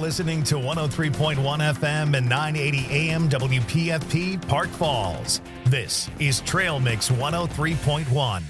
listening to 103.1 FM and 980 AM WPFP Park Falls. This is Trail Mix 103.1.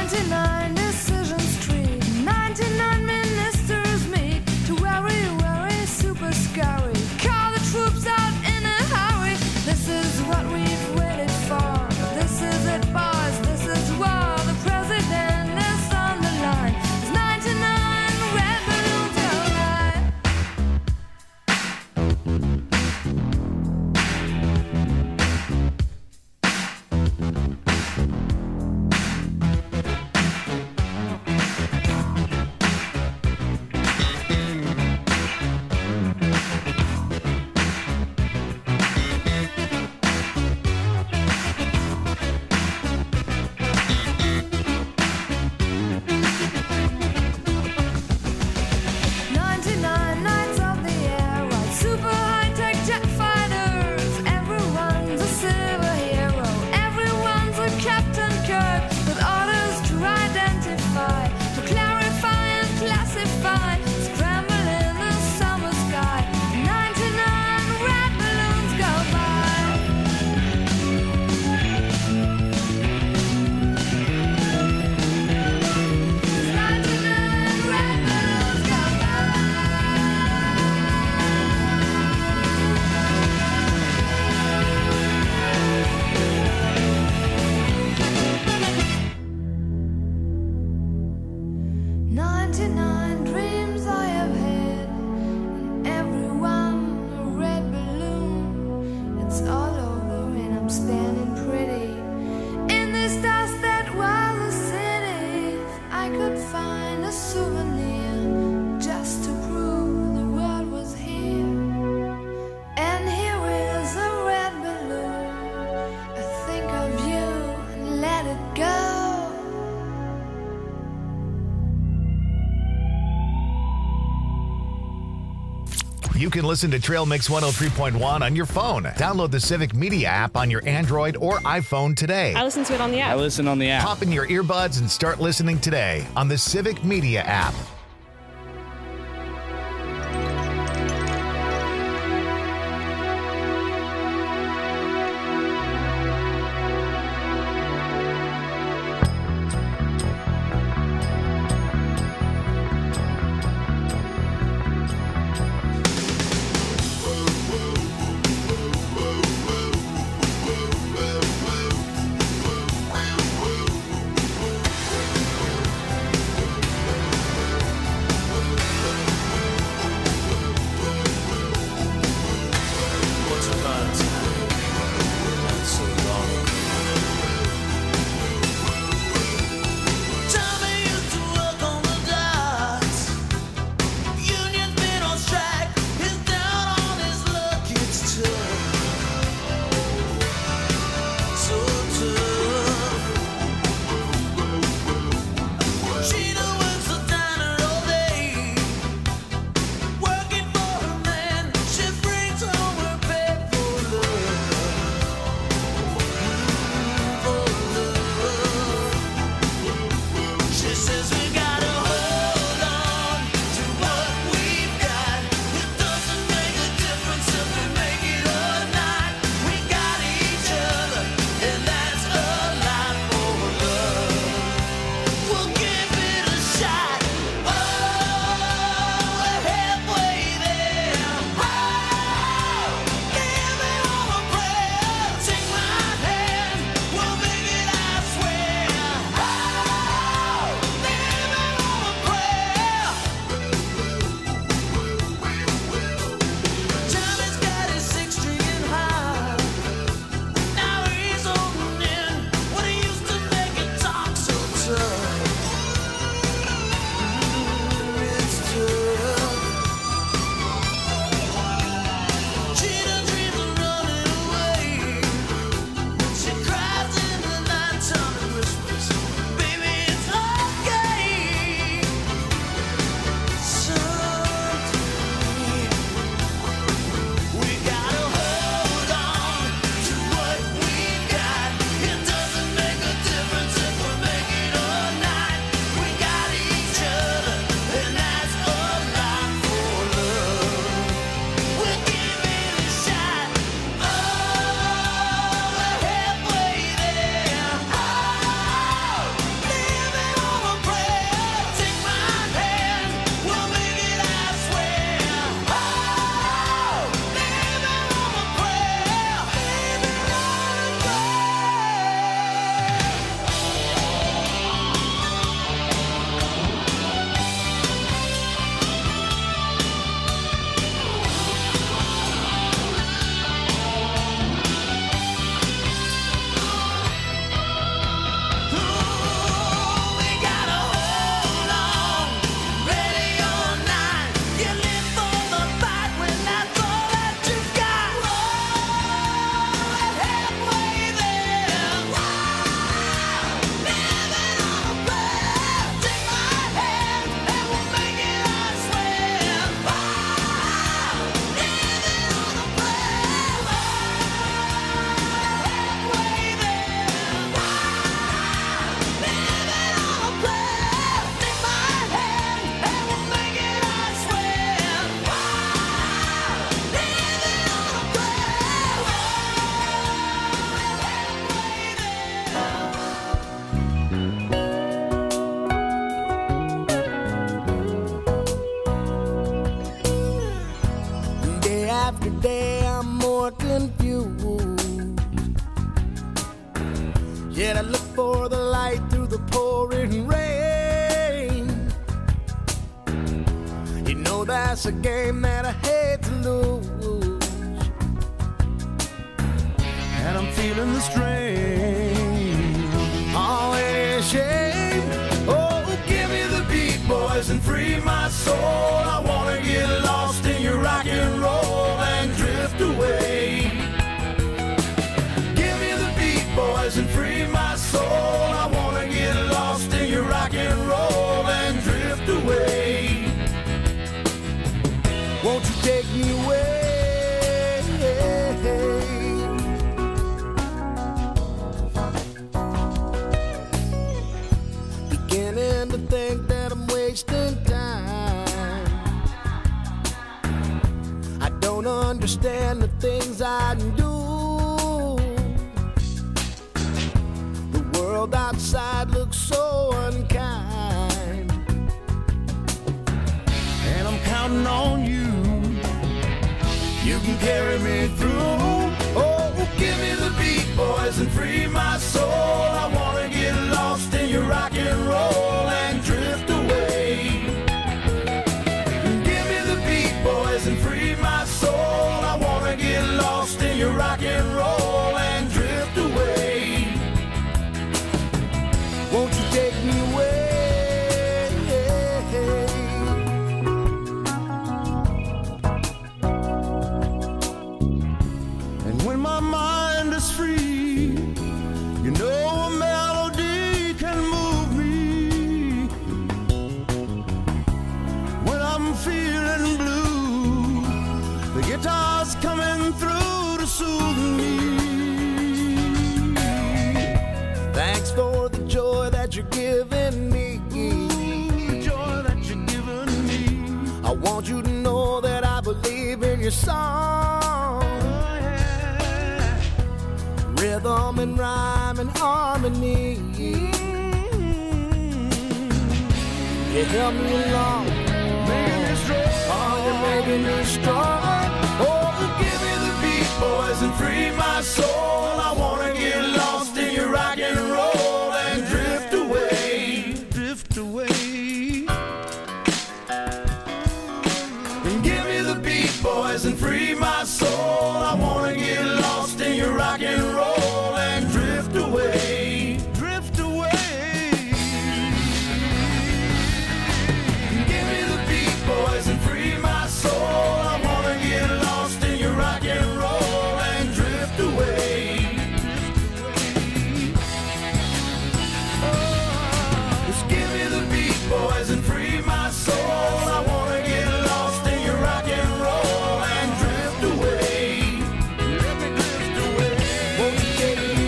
99 Decision Street, 99 ministers meet to worry, super scary. Call the troops out in a hurry. This is what we've waited for. This is it, boys. This is war. The president is on the line. There's 99 red balloons go by. You can listen to Trail Mix 103.1 on your phone. Download the Civic Media app on your Android or iPhone today. I listen to it on the app. I listen on the app. Pop in your earbuds and start listening today on the Civic Media app. That's a game that I hate to lose. And I'm feeling the strain. Oh, any shame. Oh, give me the beat, boys, and free my soul. I wanna get lost in your rock and roll and drift away. Give me the beat, boys, and free my soul. I wanna get lost in your rock and roll and drift away. Won't you take me away? Beginning to think that I'm wasting time. I don't understand the things I do. The world outside looks so unkind, and I'm counting on you. You can carry me through. Oh, give me the beat, boys, and free my soul. I wanna get lost in your rock and roll and drift away. Give me the beat, boys, and free my soul. I wanna get lost in your rock and roll and drift away. Won't you take me away? When my mind is free, you know a melody can move me. When I'm feeling blue, the guitar's coming through to soothe me. Thanks for the joy that you're giving me. The joy that you're giving me. I want you to know that I believe in your song. Rhythm and rhyme and harmony. You help me along, making me strong. Oh, you're making me strong. Oh, give me the beat, boys, and free my soul. I wanna get lost in your rock and roll and drift away, drift away. And give me the beat, boys, and free my soul. I wanna get lost in your rock and roll and drift away, drift away. Give me the beat, boys, and free my soul. I wanna get lost in your rock and roll and drift away. Just give me the beat, boys, and free my soul. I wanna get lost in your rock and roll and drift away. Let me drift away. Won't you take me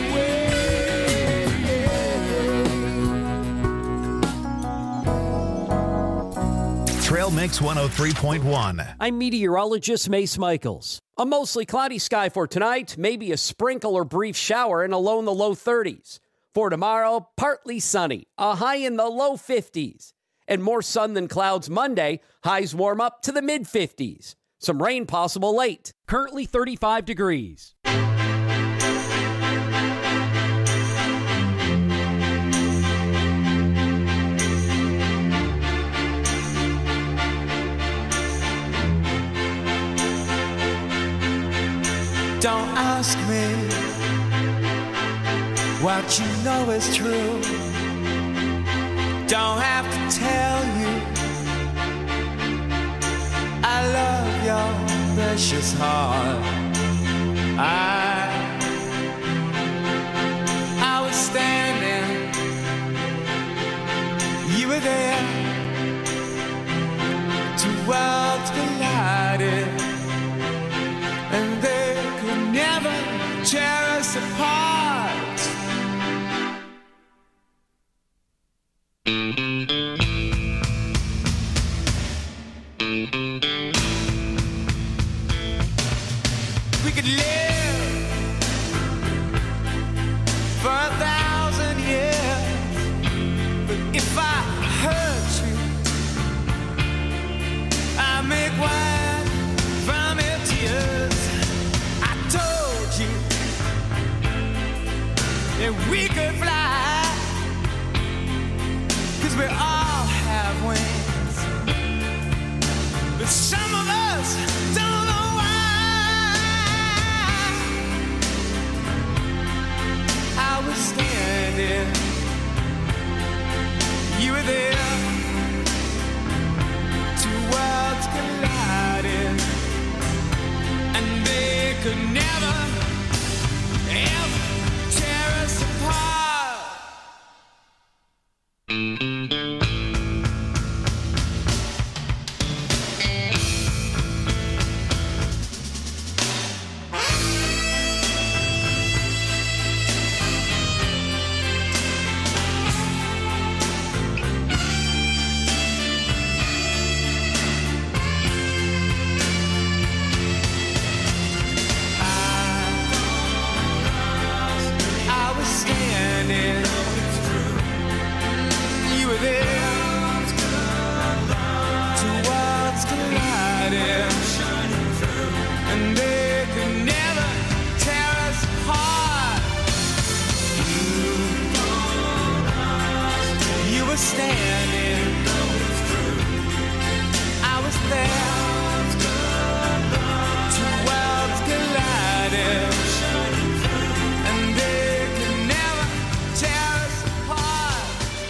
away? Trail Mix 103.1. I'm meteorologist Mace Michaels. A mostly cloudy sky for tonight, maybe a sprinkle or brief shower and a low in the low 30s. For tomorrow, partly sunny, a high in the low 50s. And more sun than clouds Monday, highs warm up to the mid-50s. Some rain possible late. Currently 35 degrees. Don't ask me what you know is true. Don't have to tell you I love your precious heart. I was standing, you were there. Two worlds collided, and they could never tear us apart. We could live for 1,000 years, but if I hurt you, I I was standing. You were there. Two worlds colliding, and they could never tear us apart. You were standing. I was there. Two worlds colliding, and they could never tear us apart.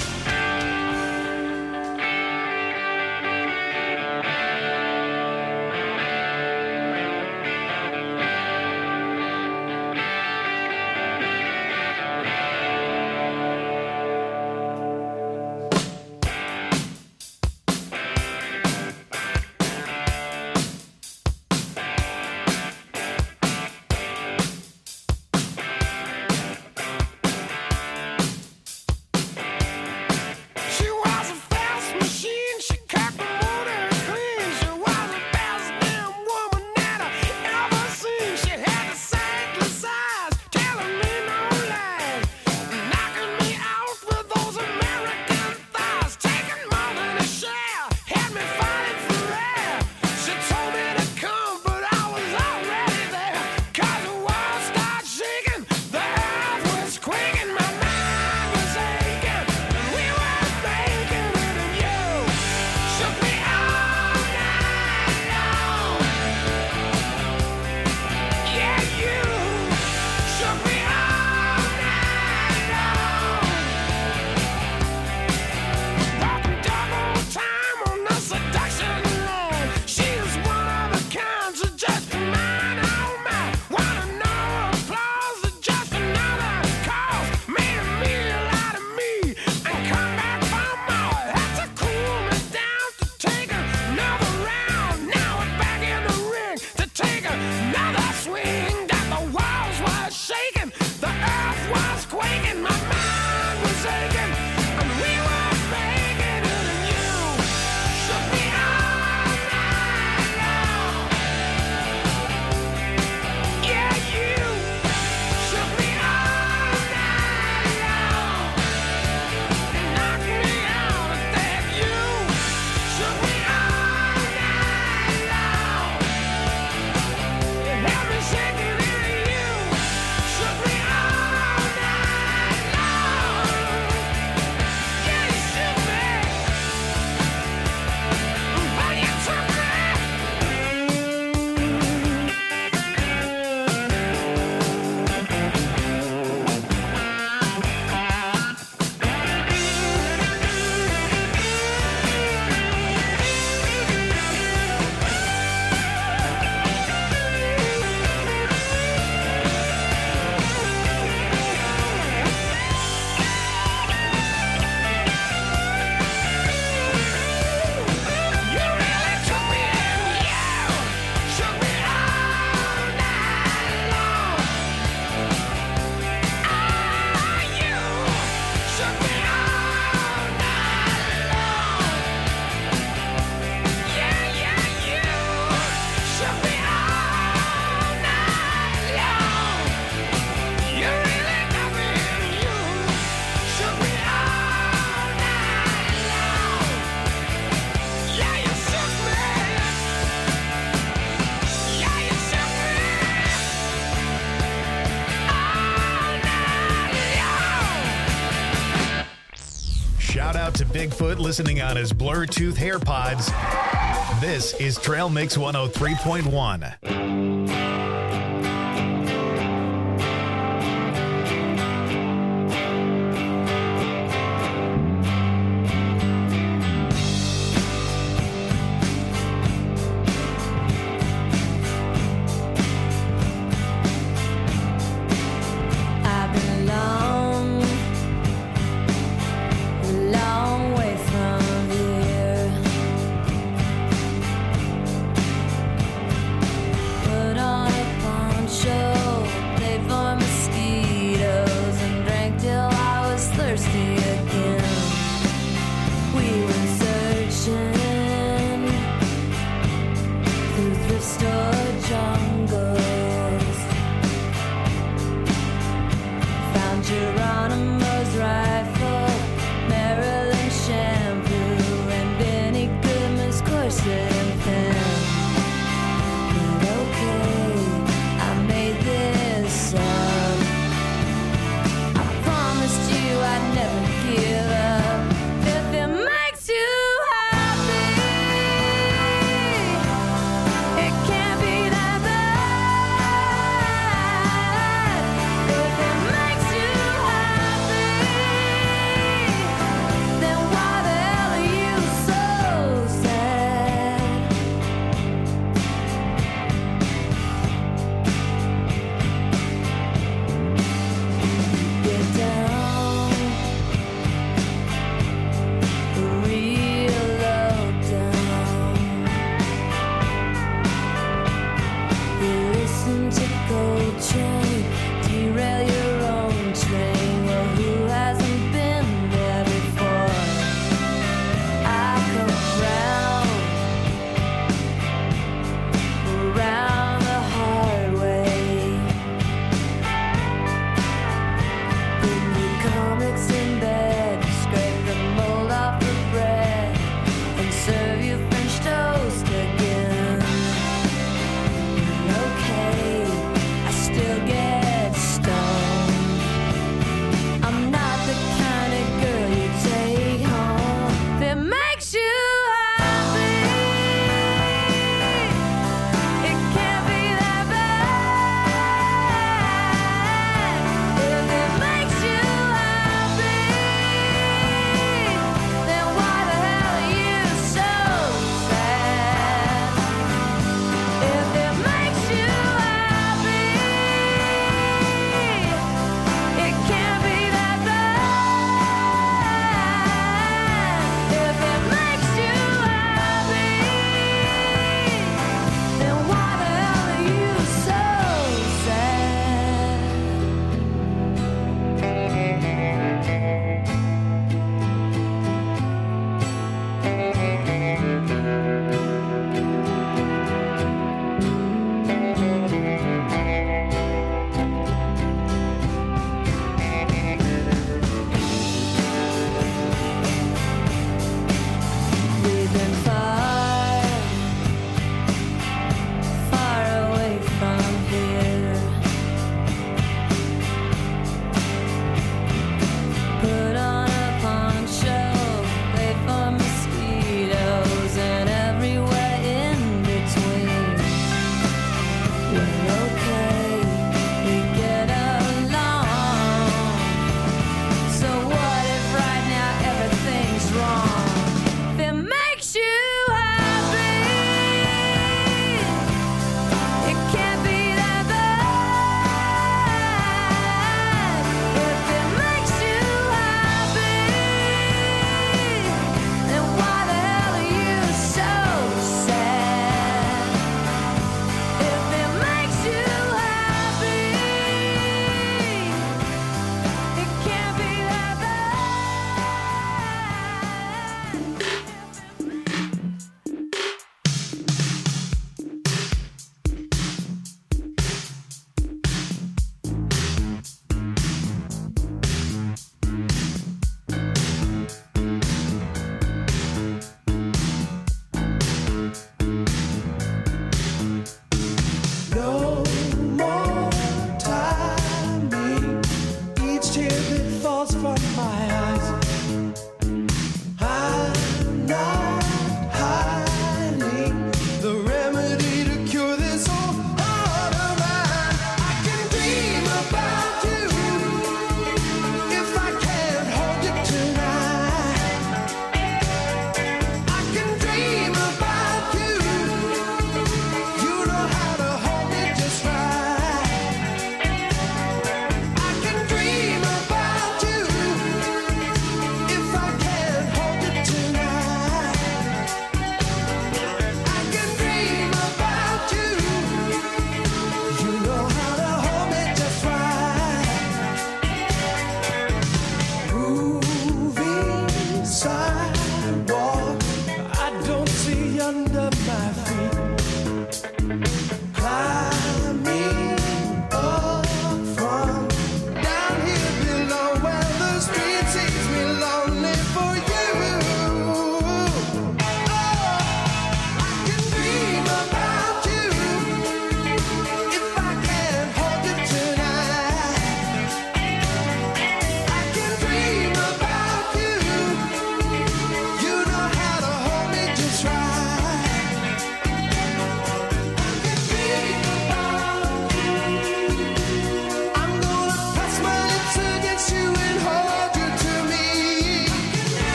She was a fast machine, she kept the motor clean. She was the best damn woman that I ever seen. She had the sightless eyes, telling me no lies, knocking me out with those American thighs, taking more than a share, had me fighting for air. She told me to come, but I was already there. 'Cause the world started shaking, the earth was quaking, my mind was aching, and we were making it, and you shook me all night long. Yeah, you shook me all night long. Walking double time on the seduction line. She's one of a kind, so just mine, oh my. Wanna know applause or just another cause? Made a meal out of me and come back for more. Had to cool me down to take another round. Now we're back in the ring to take another swing. That the walls were shaking, the earth was quaking, my mind was aching, and we were making it, and you shook me all night long. Yeah, you shook me all night long. Knocked me out of that. You shook me all night long. Had me shaking, and you shook me all night long. Yeah, you shook me, but you took me. You really took me in, you shook me all night long. Ah, you shook me all night long. Yeah, yeah, you shook me all night long. You really got me in, you shook me all night long. Yeah, you shook me. Yeah, you shook me all night long. Shout out to Bigfoot listening on his Bluetooth AirPods. This is Trail Mix 103.1. I've been alone, alone. went searching through thrift store jungles. Found Geronimo's rifle, Maryland shampoo, and Benny Goodman's corset and pen. But okay, I made this up. I promised you I'd never give up. If it makes you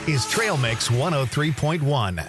is Trail Mix 103.1.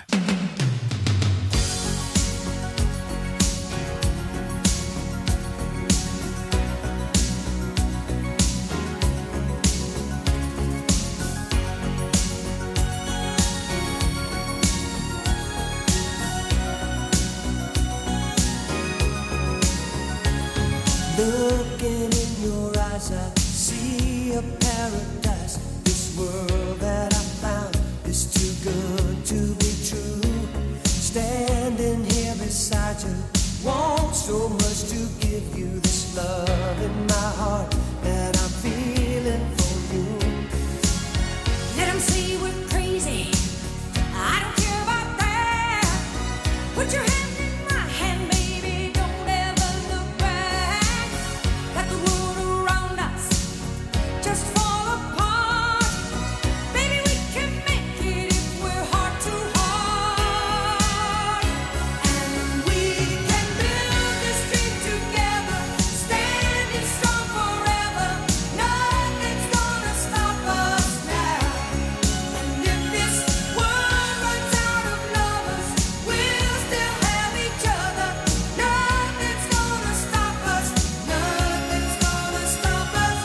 Looking in your eyes, I see a paradise. This world that I found is too good to be true. Standing here beside you, want so much to give you this love in my heart that I'm feeling for you. Let 'em say we're crazy. I don't care about that. Put your hand in my hand, baby. Don't ever look back. Let the world around us just fall apart. Baby, we can make it if we're heart to heart. And we can build this dream together, standing strong forever. Nothing's gonna stop us now. And if this world runs out of lovers, we'll still have each other. Nothing's gonna stop us. Nothing's gonna stop us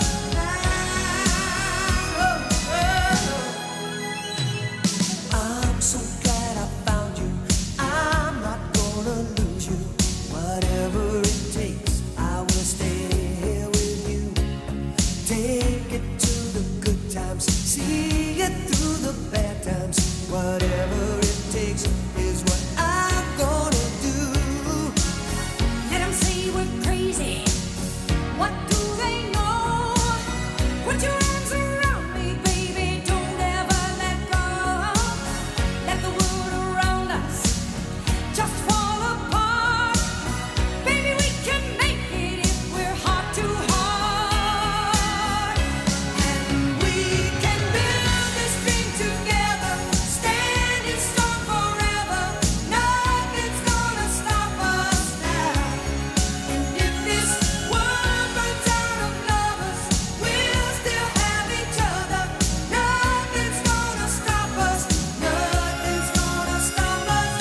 now. I'm so glad I found you. I'm not gonna lose you. Whatever it takes, I will stay here with you. Take it to the good times, see it through the bad times. Whatever it takes is what I'm gonna do. Let 'em say we're crazy. What do they know? Put your arms around me, baby. Don't ever let go. Let the world around us just fall apart. Baby, we can make it if we're heart to heart. And we can build this dream together, standing strong forever. Nothing's gonna stop us now. And if this world runs out of lovers, we'll still have each other. Nothing's gonna stop us. Nothing's gonna stop us.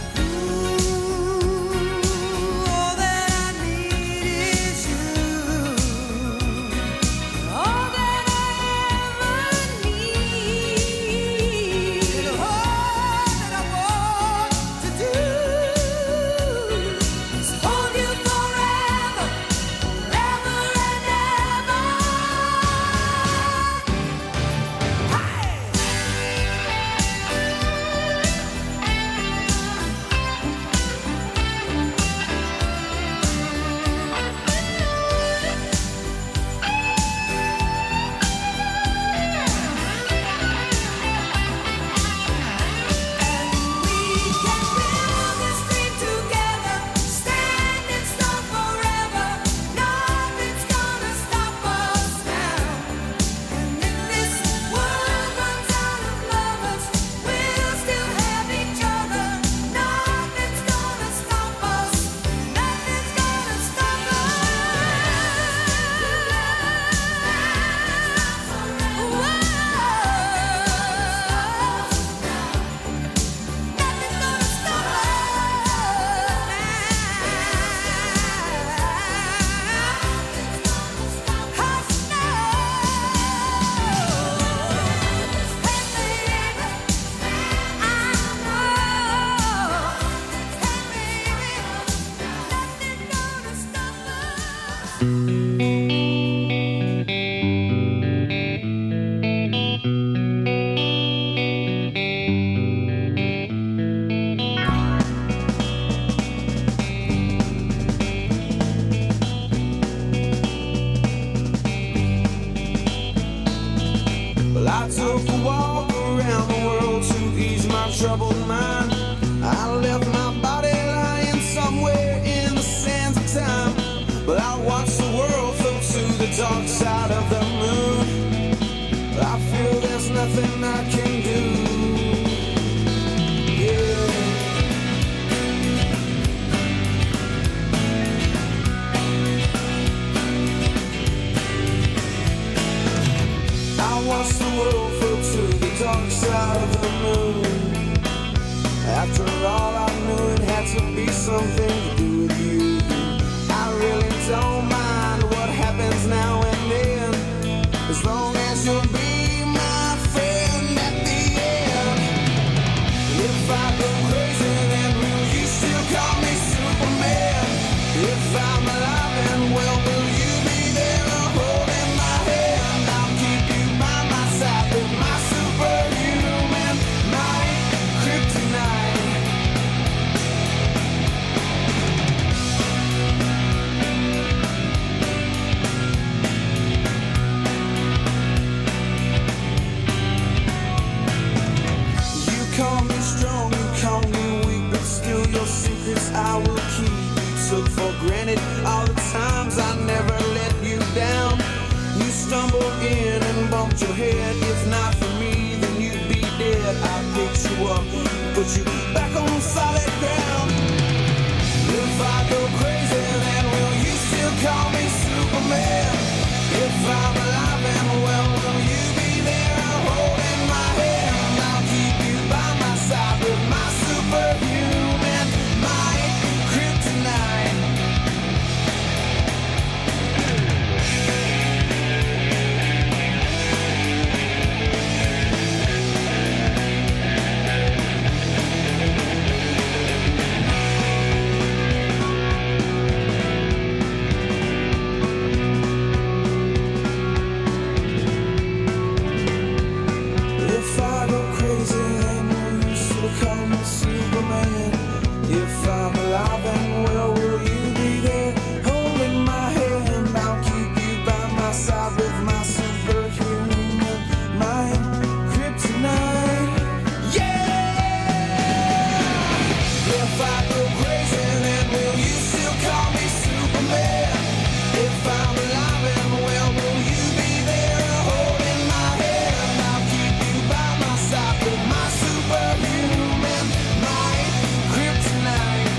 Ooh, all that I need is you. All that I ever need. All that I want to do is hold you forever, forever and ever. And we can build this dream together, standing strong forever. Nothing's gonna stop us now. And if this world runs out of lovers, we'll still have each other. Nothing's gonna stop us. Nothing's gonna stop Well, I took a walk around the world to ease my troubled mind. I left my body lying somewhere in the sands of time. But I watched the world float to the dark side of the moon. I feel there's nothing I can do. Yeah. I watched the world float to the dark side of something to do with you. I really don't mind what happens now and then, as long as you'll be my friend at the end. If I go crazy, then will you still call me Superman? If I'm alive and well, will you be there holding my hand? I'll keep you by my side with my superhuman might, kryptonite. You call me strong, you call me weak, but still your secrets I will keep. Took for granted all the times I never let you down. You stumbled in and bumped your head. If not for me, then you'd be dead. I picked you up, put you back on solid ground. If I go crazy, then will you still call me Superman? If I'm alive and well, will you be there holding my hand? I'll keep you by my side with my superhuman might, kryptonite. If I go crazy, then will you still call me Superman? If I'm alive and well, will you be there holding my hand? I'll keep you by my side with my superhuman mind, kryptonite. Yeah! If I go crazy, then will you still call me Superman? If I'm alive and well, will you be there holding my hand? I'll keep you by my side with my superhuman might, kryptonite.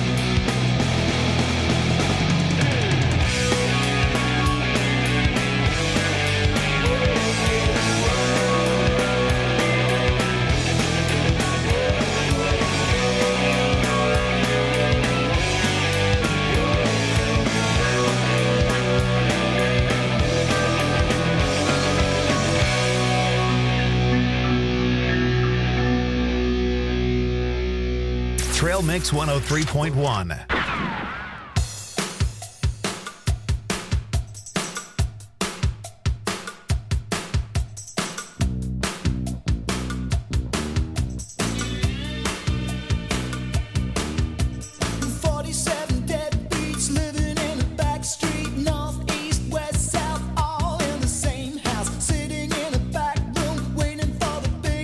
Trail Mix 103.1.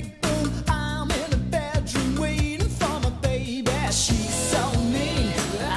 She's so mean,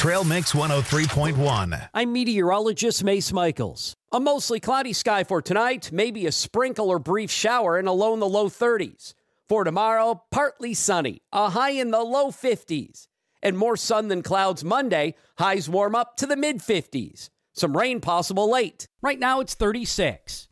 Trail Mix 103.1. I'm meteorologist Mace Michaels. A mostly cloudy sky for tonight, maybe a sprinkle or brief shower and a low in the low 30s. For tomorrow, partly sunny, a high in the low 50s. And more sun than clouds Monday, highs warm up to the mid-50s. Some rain possible late. Right now it's 36.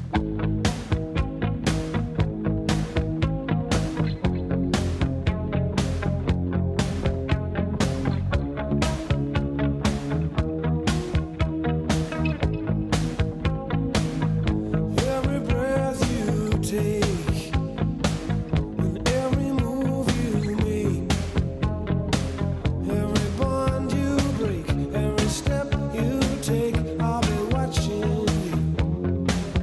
Every breath you take, and every move you make, every bond you break, every step you take, I'll be watching you.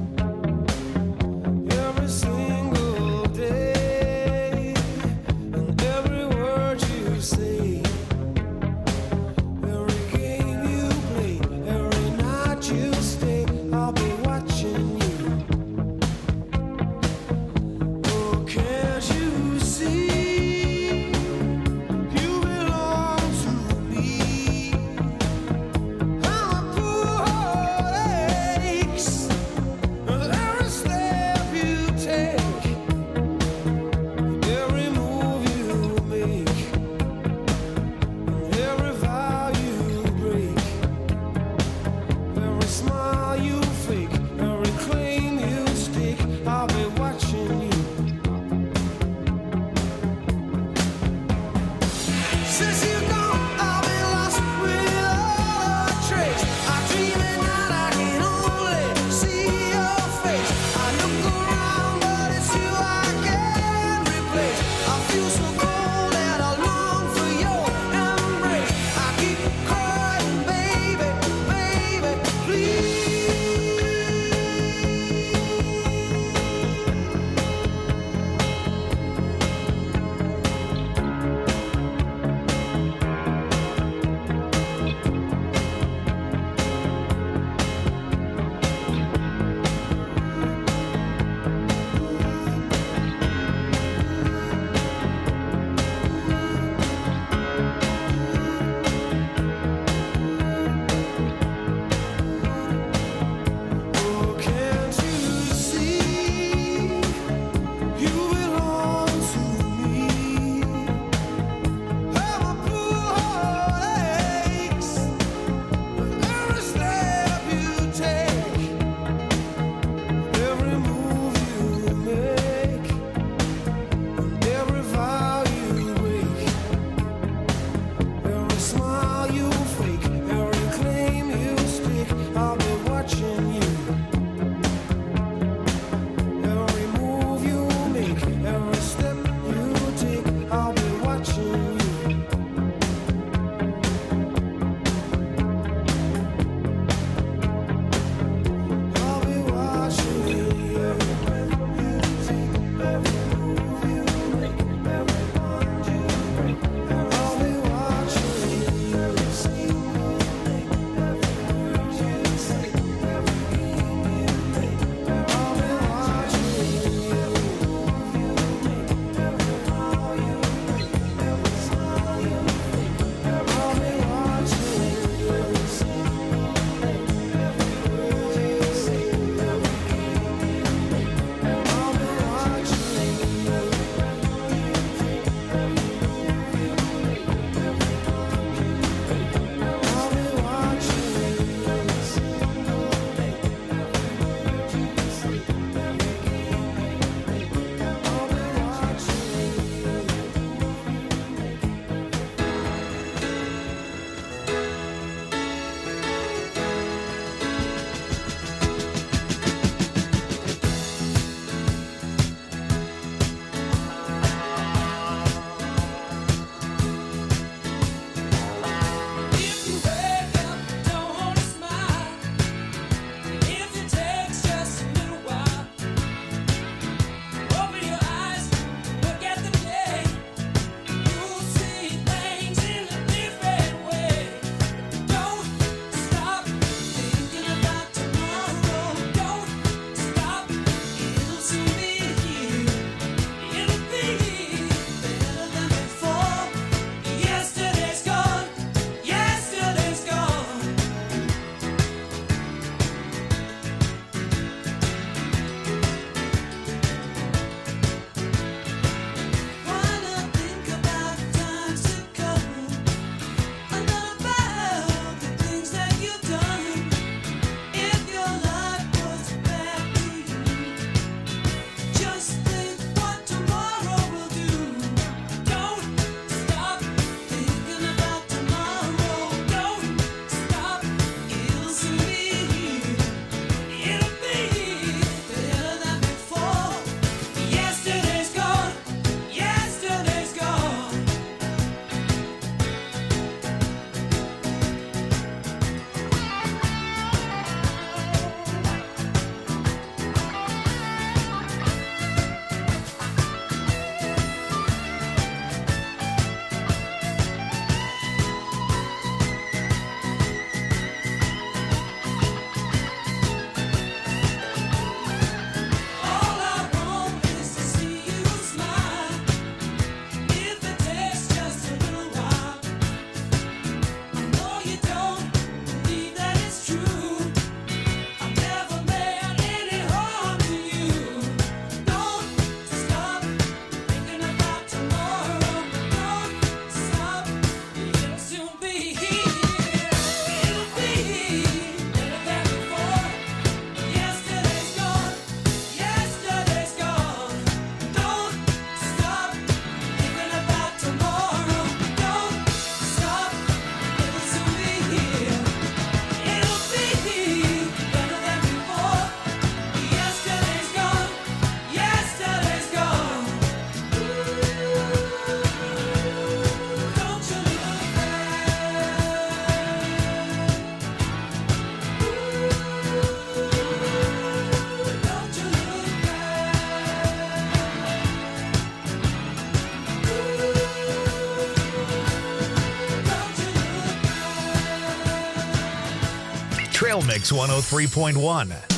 Trail Mix 103.1.